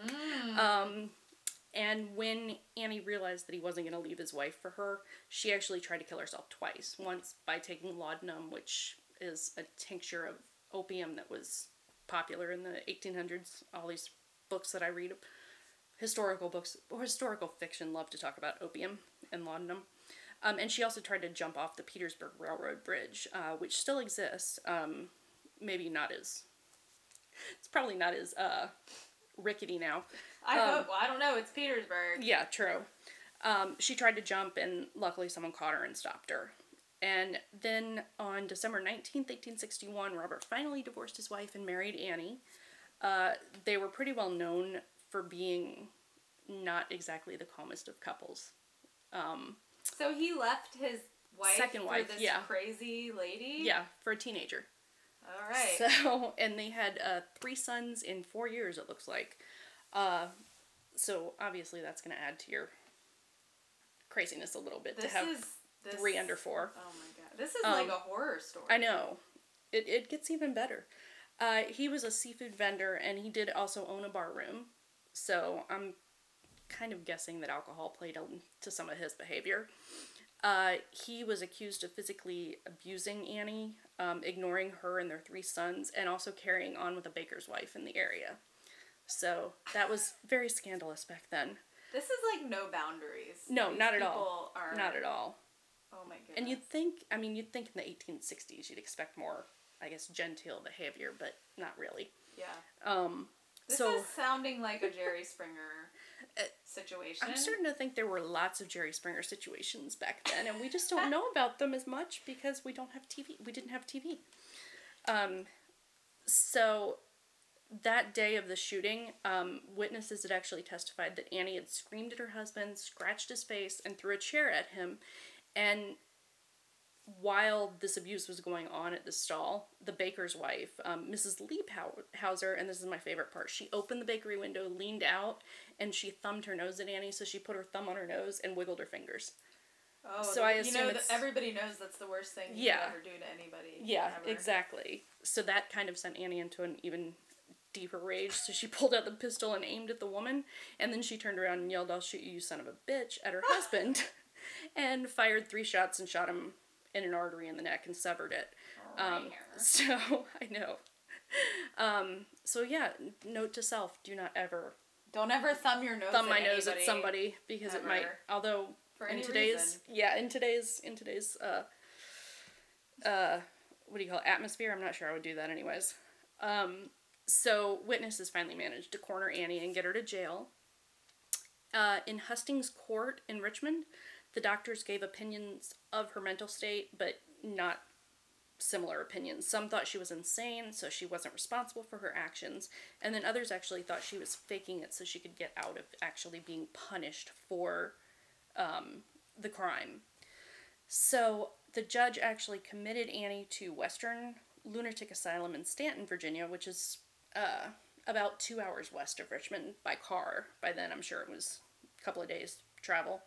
And when Annie realized that he wasn't going to leave his wife for her, she actually tried to kill herself twice. Once by taking laudanum, which is a tincture of opium that was popular in the 1800s. All these books that I read historical books, or historical fiction, love to talk about opium and laudanum. And she also tried to jump off the Petersburg Railroad Bridge, which still exists. Maybe not as... It's probably not as rickety now. I hope. Well, I don't know. It's Petersburg. Yeah, true. She tried to jump, and luckily someone caught her and stopped her. And then on December 19th, 1861, Robert finally divorced his wife and married Annie. They were pretty well known for being not exactly the calmest of couples. So he left his wife Second wife, for this yeah. crazy lady? Yeah, for a teenager. All right. So, and they had 3 sons in 4 years, it looks like. So obviously that's going to add to your craziness a little bit to have 3 under 4. Oh my god. This is like a horror story. I know. It gets even better. He was a seafood vendor, and he did also own a bar room. So I'm kind of guessing that alcohol played into some of his behavior. He was accused of physically abusing Annie, ignoring her and their 3 sons, and also carrying on with a baker's wife in the area. So that was very scandalous back then. This is like no boundaries. No, These not at all. Are... Not at all. Oh my goodness. And you'd think in the 1860s you'd expect more, I guess, genteel behavior, but not really. Yeah. This is sounding like a Jerry Springer situation. I'm starting to think there were lots of Jerry Springer situations back then, and we just don't know about them as much because we don't have TV. We didn't have TV. So that day of the shooting, witnesses had actually testified that Annie had screamed at her husband, scratched his face, and threw a chair at him. And while this abuse was going on at the stall, the baker's wife, Mrs. Liebhauser, and this is my favorite part, she opened the bakery window, leaned out, and she thumbed her nose at Annie, so she put her thumb on her nose and wiggled her fingers. Oh, so I assume everybody knows that's the worst thing you could ever do to anybody. Yeah, ever. Exactly. So that kind of sent Annie into an even deeper rage, so she pulled out the pistol and aimed at the woman, and then she turned around and yelled, "I'll shoot you, you son of a bitch," at her husband, and fired 3 shots and shot him in an artery in the neck and severed it. So, I know. So yeah, note to self, don't ever thumb your nose my nose at somebody, because ever. It might, although for in any today's reason. in today's what do you call it, atmosphere, I'm not sure I would do that anyways. So witnesses finally managed to corner Annie and get her to jail. In Hustings Court in Richmond, the doctors gave opinions of her mental state, but not similar opinions. Some thought she was insane, so she wasn't responsible for her actions, and then others actually thought she was faking it so she could get out of actually being punished for the crime. So the judge actually committed Annie to Western Lunatic Asylum in Stanton, Virginia, which is about 2 hours west of Richmond by car. By then, I'm sure it was a couple of days travel.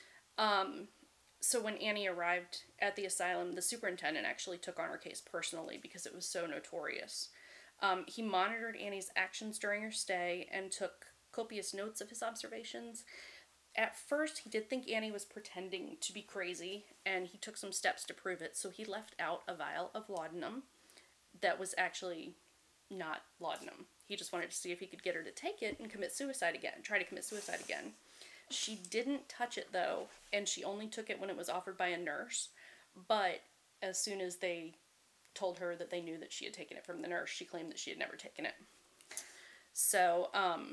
So when Annie arrived at the asylum, the superintendent actually took on her case personally because it was so notorious. He monitored Annie's actions during her stay and took copious notes of his observations. At first, he did think Annie was pretending to be crazy, and he took some steps to prove it, so he left out a vial of laudanum that was actually not laudanum. He just wanted to see if he could get her to take it and try to commit suicide again. She didn't touch it, though, and she only took it when it was offered by a nurse, but as soon as they told her that they knew that she had taken it from the nurse, she claimed that she had never taken it. So,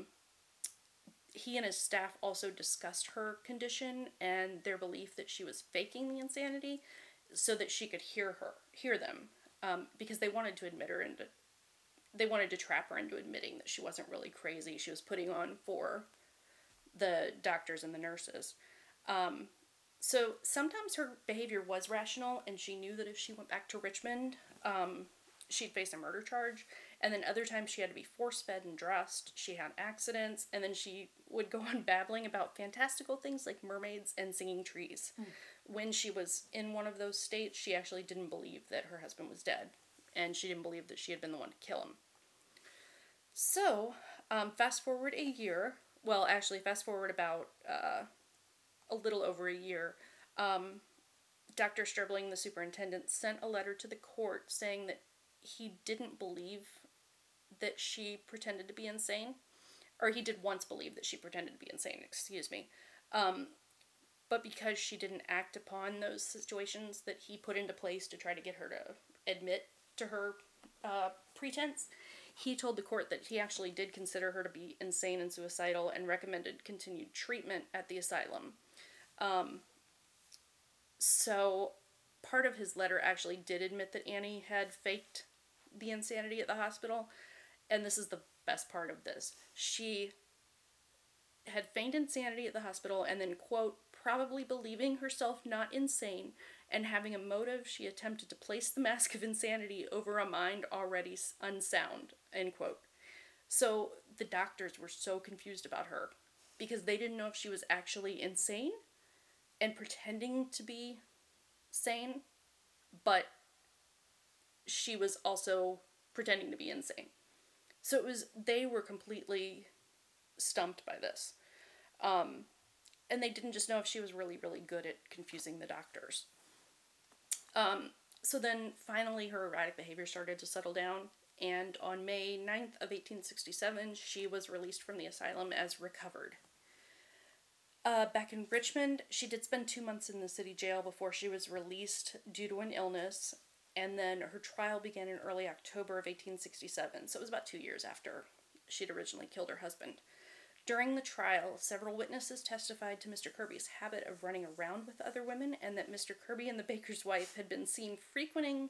he and his staff also discussed her condition and their belief that she was faking the insanity so that she could hear them, because they wanted to trap her into admitting that she wasn't really crazy. She was putting on for the doctors and the nurses. So sometimes her behavior was rational, and she knew that if she went back to Richmond, she'd face a murder charge. And then other times she had to be force-fed and dressed. She had accidents, and then she would go on babbling about fantastical things like mermaids and singing trees. When she was in one of those states, she actually didn't believe that her husband was dead, and she didn't believe that she had been the one to kill him. So, fast forward about a little over a year, Dr. Stribling, the superintendent, sent a letter to the court saying that he didn't believe that she pretended to be insane. or he did once believe that she pretended to be insane, excuse me. But because she didn't act upon those situations that he put into place to try to get her to admit to her pretense, he told the court that he actually did consider her to be insane and suicidal and recommended continued treatment at the asylum. So part of his letter actually did admit that Annie had faked the insanity at the hospital, and this is the best part of this. She had feigned insanity at the hospital and then, quote, probably believing herself not insane and having a motive, she attempted to place the mask of insanity over a mind already unsound, end quote. So the doctors were so confused about her because they didn't know if she was actually insane and pretending to be sane, but she was also pretending to be insane. So they were completely stumped by this. And they didn't just know if she was really, really good at confusing the doctors. So then finally her erratic behavior started to settle down, and on May 9th of 1867, she was released from the asylum as recovered. Back in Richmond, she did spend 2 months in the city jail before she was released due to an illness, and then her trial began in early October of 1867, so it was about 2 years after she'd originally killed her husband. During the trial, several witnesses testified to Mr. Kirby's habit of running around with other women, and that Mr. Kirby and the baker's wife had been seen frequenting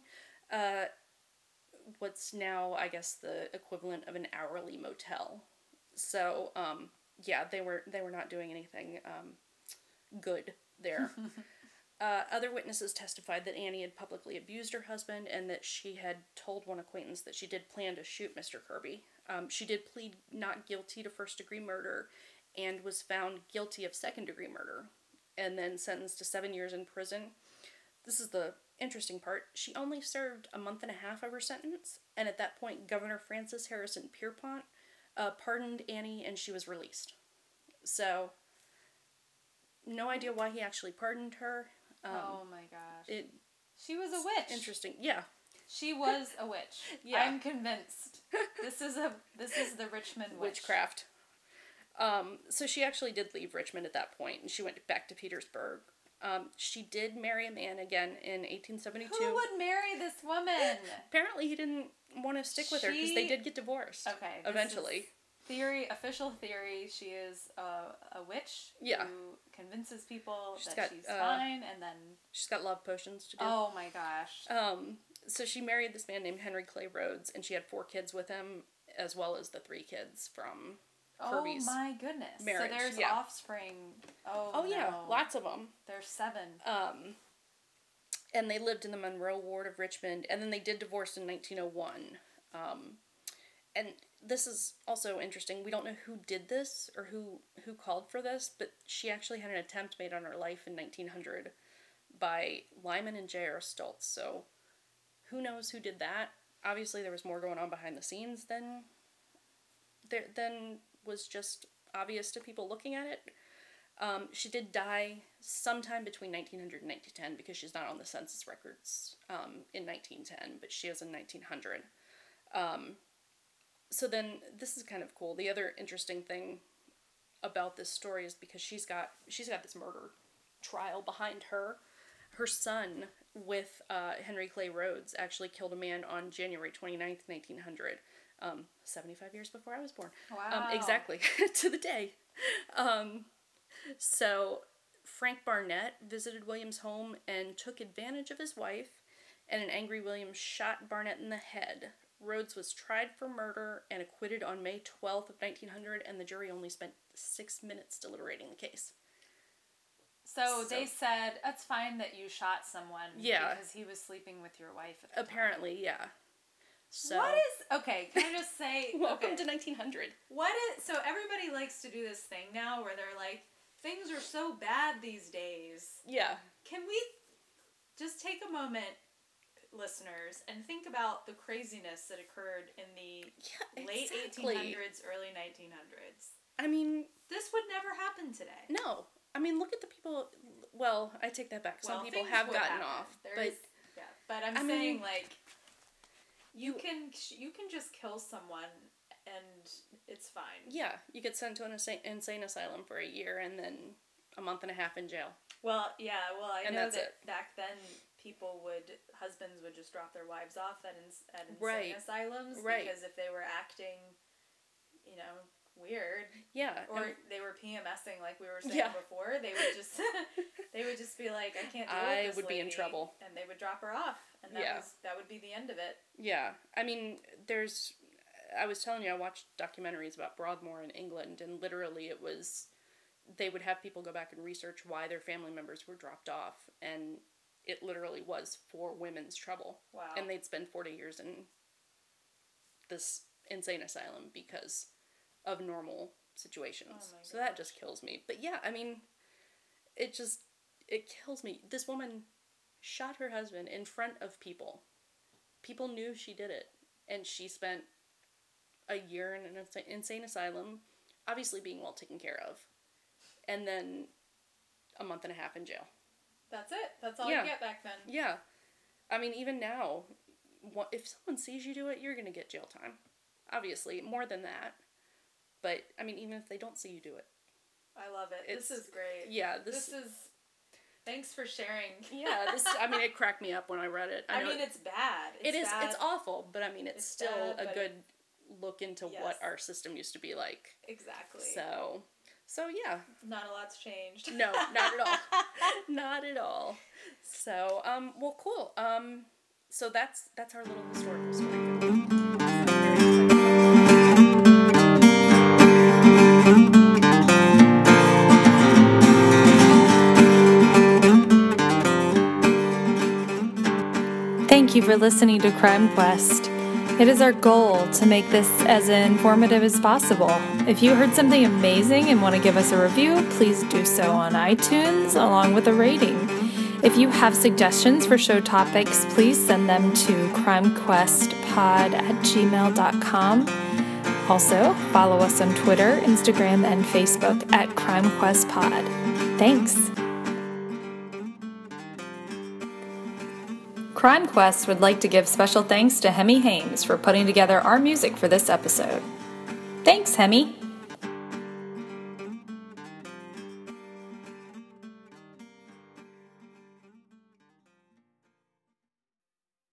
what's now, I guess, the equivalent of an hourly motel. So, yeah, they were not doing anything good there. Other witnesses testified that Annie had publicly abused her husband and that she had told one acquaintance that she did plan to shoot Mr. Kirby. She did plead not guilty to first-degree murder and was found guilty of second-degree murder and then sentenced to 7 years in prison. This is the interesting part. She only served a month and a half of her sentence, and at that point, Governor Francis Harrison Pierpont pardoned Annie and she was released. So, no idea why he actually pardoned her. Oh my gosh. She was a witch. Interesting. Yeah. She was a witch. Yeah. I'm convinced. This is the Richmond witch. Witchcraft. So she actually did leave Richmond at that point, and she went back to Petersburg. She did marry a man again in 1872. Who would marry this woman? Apparently he didn't want to stick with her because they did get divorced. Okay. Eventually. Official theory, she is a witch who convinces people she's fine, and then... She's got love potions to do. Oh my gosh. So she married this man named Henry Clay Rhodes, and she had 4 kids with him, as well as the 3 kids from Kirby's Oh my goodness. marriage. So there's offspring. Oh yeah, lots of them. There's 7. And they lived in the Monroe ward of Richmond, and then they did divorce in 1901. And this is also interesting. We don't know who did this or who called for this, but she actually had an attempt made on her life in 1900 by Lyman and J.R. Stultz. So who knows who did that? Obviously, there was more going on behind the scenes than was just obvious to people looking at it. She did die sometime between 1900 and 1910 because she's not on the census records in 1910, but she is in 1900. So then, this is kind of cool. The other interesting thing about this story is because she's got this murder trial behind her. Her son, with Henry Clay Rhodes, actually killed a man on January 29th, 1900. 75 years before I was born. Wow. Exactly. To the day. So, Frank Barnett visited William's home and took advantage of his wife, and an angry William shot Barnett in the head. Rhodes was tried for murder and acquitted on May 12th of 1900, and the jury only spent 6 minutes deliberating the case. So they said, that's fine that you shot someone because he was sleeping with your wife at the Apparently, time. Yeah. So, okay, can I just say... Welcome to 1900. So everybody likes to do this thing now where they're like, things are so bad these days. Yeah. Can we just take a moment, listeners, and think about the craziness that occurred in the late 1800s, early 1900s? I mean... This would never happen today. No. I mean, look at the people... Well, I take that back. Some people have gotten off. But I'm saying, like... You can just kill someone and it's fine. Yeah, you get sent to an insane asylum for a year and then a month and a half in jail. Well, yeah, I and know that's that it. back then husbands would just drop their wives off at insane Right. asylums. Right. Because if they were acting, weird. Yeah. Or they were PMSing like we were saying Yeah. before, they would just be like, I can't deal with I this would be in lady," trouble. and they would drop her off, and that would be the end of it. Yeah. I mean, I was telling you, I watched documentaries about Broadmoor in England, and literally they would have people go back and research why their family members were dropped off, and it literally was for women's trouble. Wow. And they'd spend 40 years in this insane asylum because of normal situations. Oh my so that gosh. just kills me. But yeah, I mean, it kills me. This woman shot her husband in front of people. People knew she did it. And she spent a year in an insane asylum, obviously being well taken care of. And then a month and a half in jail. That's it. That's all Yeah. you get back then. Yeah. I mean, even now, if someone sees you do it, you're going to get jail time. Obviously, more than that. But, I mean, even if they don't see you do it. I love it. This is great. Yeah, Thanks for sharing. Yeah, it cracked me up when I read it. I mean, it's bad. It's bad. It's awful, but I mean, it's still bad, a good look into what our system used to be like. Exactly. So yeah. Not a lot's changed. No, not at all. Not at all. So, well, cool. So that's our little historical story. Thank you for listening to Crime Quest. It is our goal to make this as informative as possible. If you heard something amazing and want to give us a review, please do so on iTunes along with a rating. If you have suggestions for show topics, please send them to crimequestpod@gmail.com. Also, follow us on Twitter, Instagram, and Facebook at CrimeQuestPod. Thanks. Crime Quest would like to give special thanks to Hemi Hames for putting together our music for this episode. Thanks, Hemi!